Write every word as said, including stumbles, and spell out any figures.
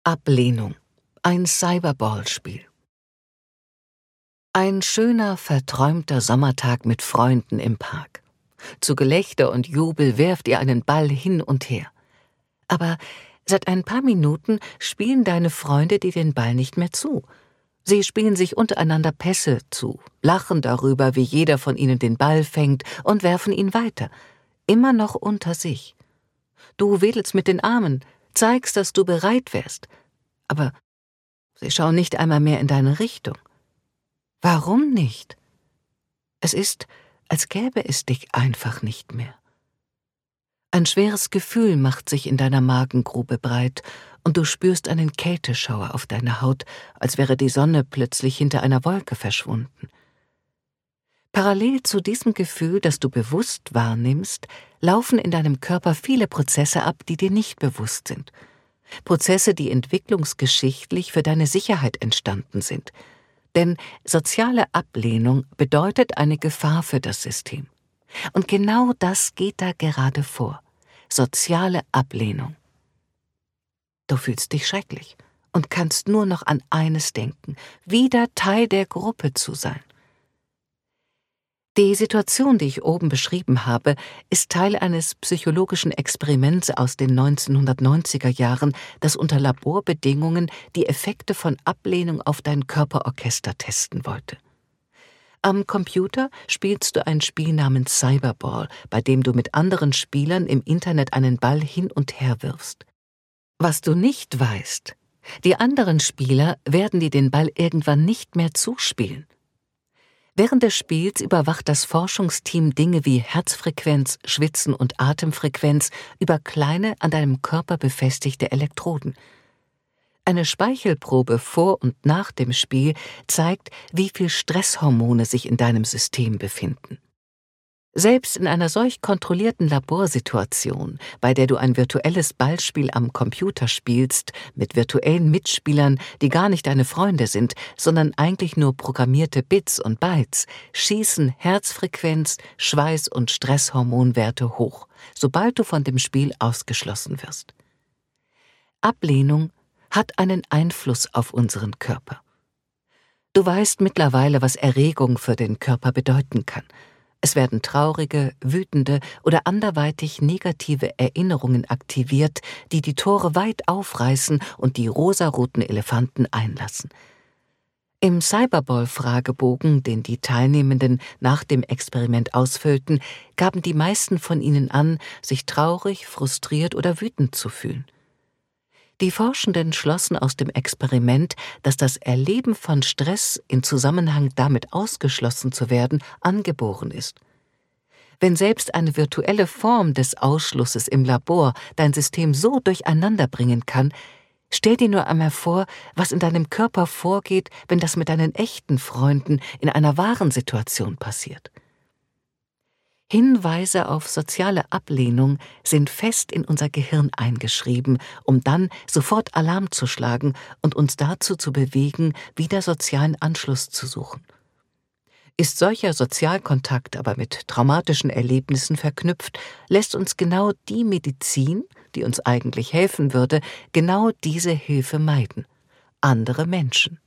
Ablehnung. Ein Cyberball-Spiel. Ein schöner, verträumter Sommertag mit Freunden im Park. Zu Gelächter und Jubel werft ihr einen Ball hin und her. Aber seit ein paar Minuten spielen deine Freunde dir den Ball nicht mehr zu. Sie spielen sich untereinander Pässe zu, lachen darüber, wie jeder von ihnen den Ball fängt und werfen ihn weiter, immer noch unter sich. Du wedelst mit den Armen, zeigst, dass du bereit wärst, aber sie schauen nicht einmal mehr in deine Richtung. Warum nicht? Es ist, als gäbe es dich einfach nicht mehr. Ein schweres Gefühl macht sich in deiner Magengrube breit und du spürst einen Kälteschauer auf deiner Haut, als wäre die Sonne plötzlich hinter einer Wolke verschwunden. Parallel zu diesem Gefühl, das du bewusst wahrnimmst, laufen in deinem Körper viele Prozesse ab, die dir nicht bewusst sind. Prozesse, die entwicklungsgeschichtlich für deine Sicherheit entstanden sind. Denn soziale Ablehnung bedeutet eine Gefahr für das System. Und genau das geht da gerade vor. Soziale Ablehnung. Du fühlst dich schrecklich und kannst nur noch an eines denken: wieder Teil der Gruppe zu sein. Die Situation, die ich oben beschrieben habe, ist Teil eines psychologischen Experiments aus den neunzehnhundertneunziger Jahren, das unter Laborbedingungen die Effekte von Ablehnung auf dein Körperorchester testen wollte. Am Computer spielst du ein Spiel namens Cyberball, bei dem du mit anderen Spielern im Internet einen Ball hin und her wirfst. Was du nicht weißt: die anderen Spieler werden dir den Ball irgendwann nicht mehr zuspielen. Während des Spiels überwacht das Forschungsteam Dinge wie Herzfrequenz, Schwitzen und Atemfrequenz über kleine, an deinem Körper befestigte Elektroden. Eine Speichelprobe vor und nach dem Spiel zeigt, wie viel Stresshormone sich in deinem System befinden. Selbst in einer solch kontrollierten Laborsituation, bei der du ein virtuelles Ballspiel am Computer spielst, mit virtuellen Mitspielern, die gar nicht deine Freunde sind, sondern eigentlich nur programmierte Bits und Bytes, schießen Herzfrequenz, Schweiß- und Stresshormonwerte hoch, sobald du von dem Spiel ausgeschlossen wirst. Ablehnung hat einen Einfluss auf unseren Körper. Du weißt mittlerweile, was Erregung für den Körper bedeuten kann. Es werden traurige, wütende oder anderweitig negative Erinnerungen aktiviert, die die Tore weit aufreißen und die rosaroten Elefanten einlassen. Im Cyberball-Fragebogen, den die Teilnehmenden nach dem Experiment ausfüllten, gaben die meisten von ihnen an, sich traurig, frustriert oder wütend zu fühlen. Die Forschenden schlossen aus dem Experiment, dass das Erleben von Stress in Zusammenhang damit ausgeschlossen zu werden angeboren ist. Wenn selbst eine virtuelle Form des Ausschlusses im Labor dein System so durcheinander bringen kann, stell dir nur einmal vor, was in deinem Körper vorgeht, wenn das mit deinen echten Freunden in einer wahren Situation passiert. Hinweise auf soziale Ablehnung sind fest in unser Gehirn eingeschrieben, um dann sofort Alarm zu schlagen und uns dazu zu bewegen, wieder sozialen Anschluss zu suchen. Ist solcher Sozialkontakt aber mit traumatischen Erlebnissen verknüpft, lässt uns genau die Medizin, die uns eigentlich helfen würde, genau diese Hilfe meiden: andere Menschen.